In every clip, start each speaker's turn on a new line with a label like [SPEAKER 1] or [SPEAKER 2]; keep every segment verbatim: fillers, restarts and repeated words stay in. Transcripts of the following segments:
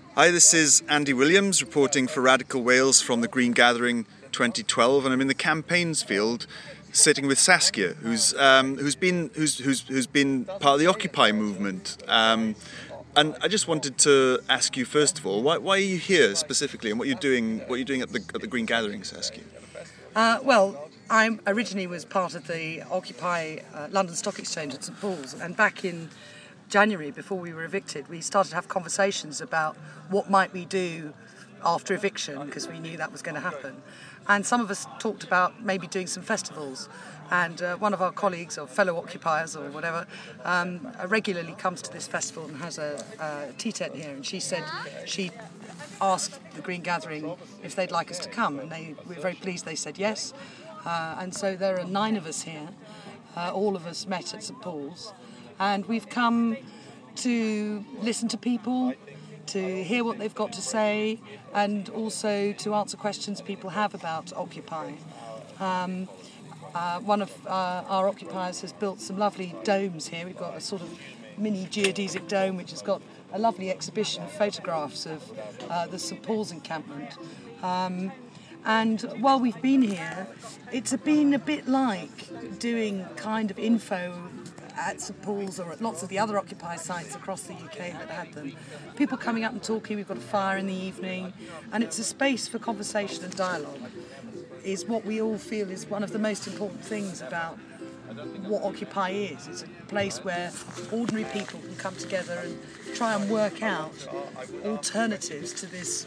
[SPEAKER 1] Hi, this is Andy Williams reporting for Radical Wales from the Green Gathering twenty twelve, and I'm in the campaigns field, sitting with Saskia, who's um, who's been who's who's who's been part of the Occupy movement. Um, and I just wanted to ask you first of all, why why are you here specifically, and what you're doing what you're doing at the at the Green Gathering, Saskia?
[SPEAKER 2] Uh, well, I originally was part of the Occupy uh, London Stock Exchange at St Paul's, and back in January, before we were evicted, we started to have conversations about what might we do after eviction, because we knew that was going to happen. And some of us talked about maybe doing some festivals. And uh, one of our colleagues, or fellow occupiers or whatever, um, regularly comes to this festival and has a, a tea tent here. And she said she asked the Green Gathering if they'd like us to come, and they we were very pleased they said yes. Uh, and so there are nine of us here. Uh, all of us met at St Paul's. And we've come to listen to people, to hear what they've got to say, and also to answer questions people have about Occupy. Um, uh, one of uh, our occupiers has built some lovely domes here. We've got a sort of mini geodesic dome which has got a lovely exhibition of photographs of uh, the St Paul's encampment. Um, and while we've been here, it's been a bit like doing kind of info at St Paul's or at lots of the other Occupy sites across the U K that had them. People coming up and talking, we've got a fire in the evening, and it's a space for conversation and dialogue, is what we all feel is one of the most important things about what Occupy is. It's a place where ordinary people can come together and try and work out alternatives to this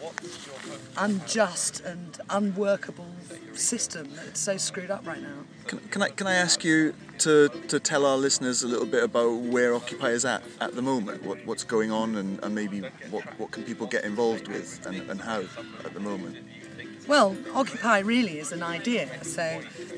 [SPEAKER 2] unjust and unworkable system that's so screwed up right now.
[SPEAKER 1] Can, can I can I ask you to, to tell our listeners a little bit about where Occupy is at at the moment, what what's going on, and, and maybe what, what can people get involved with, and, and how at the moment?
[SPEAKER 2] Well, Occupy really is an idea, so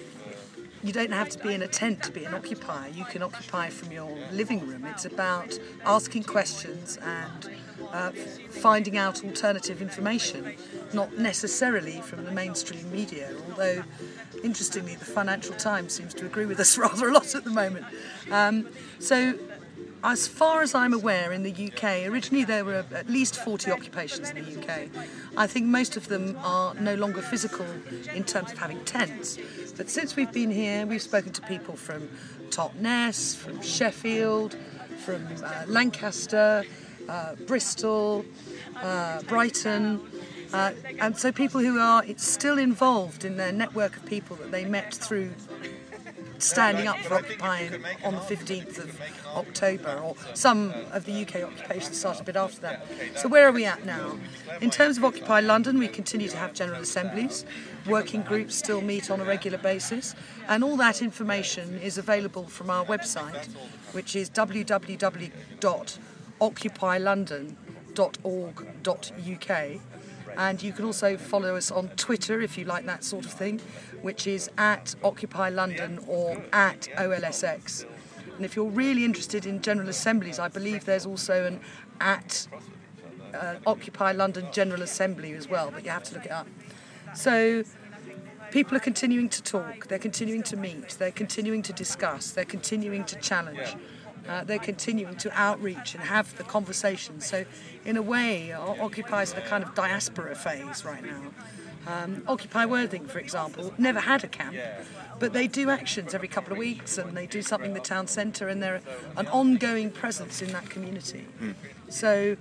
[SPEAKER 2] you don't have to be in a tent to be an occupier. You can occupy from your living room. It's about asking questions and uh, finding out alternative information, not necessarily from the mainstream media, although interestingly the Financial Times seems to agree with us rather a lot at the moment. Um, so as far as I'm aware, in the U K, originally there were at least forty occupations in the U K. I think most of them are no longer physical in terms of having tents. But since we've been here, we've spoken to people from Totnes, from Sheffield, from uh, Lancaster, uh, Bristol, uh, Brighton. Uh, and so people who are still involved in their network of people that they met through standing up for Occupy on the fifteenth of October, or some of the U K occupations started a bit after that. So where are we at now? In terms of Occupy London, we continue to have general assemblies. Working groups still meet on a regular basis, and all that information is available from our website, which is w w w dot occupy london dot org dot u k. And you can also follow us on Twitter if you like that sort of thing, which is at Occupy London or at O L S X. And if you're really interested in General Assemblies, I believe there's also an at uh, Occupy London General Assembly as well, but you have to look it up. So people are continuing to talk, they're continuing to meet, they're continuing to discuss, they're continuing to challenge. Uh, they're continuing to outreach and have the conversation. So, in a way, Occupy is in a kind of diaspora phase right now. Um, Occupy Worthing, for example, never had a camp, but they do actions every couple of weeks, and they do something in the town centre, and they're an ongoing presence in that community. Mm. So,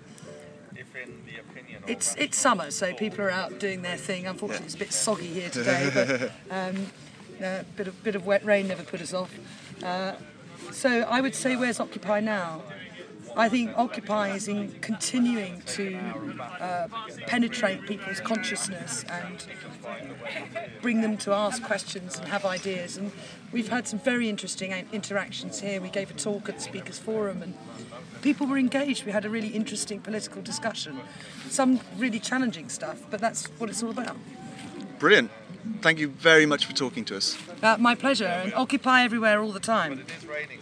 [SPEAKER 2] it's it's summer, so people are out doing their thing. Unfortunately, it's a bit soggy here today, but um, a bit of bit of wet rain never put us off. Uh, So I would say, where's Occupy now? I think Occupy is in continuing to uh, penetrate people's consciousness and bring them to ask questions and have ideas. And we've had some very interesting interactions here. We gave a talk at the Speakers Forum and people were engaged. We had a really interesting political discussion. Some really challenging stuff, but that's what it's all about.
[SPEAKER 1] Brilliant. Thank you very much for talking to us.
[SPEAKER 2] Uh, my pleasure, and Occupy everywhere all the time.